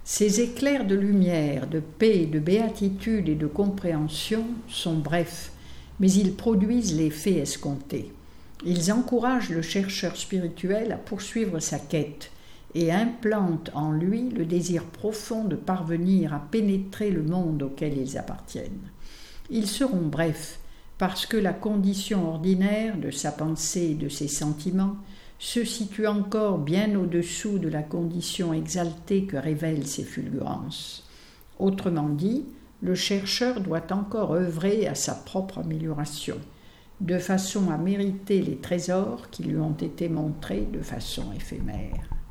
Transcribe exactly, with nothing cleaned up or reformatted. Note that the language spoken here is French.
Ces éclairs de lumière, de paix, de béatitude et de compréhension sont brefs, mais ils produisent l'effet escompté. Ils encouragent le chercheur spirituel à poursuivre sa quête et implantent en lui le désir profond de parvenir à pénétrer le monde auquel ils appartiennent. Ils seront brefs parce que la condition ordinaire de sa pensée et de ses sentiments se situe encore bien au-dessous de la condition exaltée que révèlent ces fulgurances. Autrement dit, le chercheur doit encore œuvrer à sa propre amélioration, de façon à mériter les trésors qui lui ont été montrés de façon éphémère.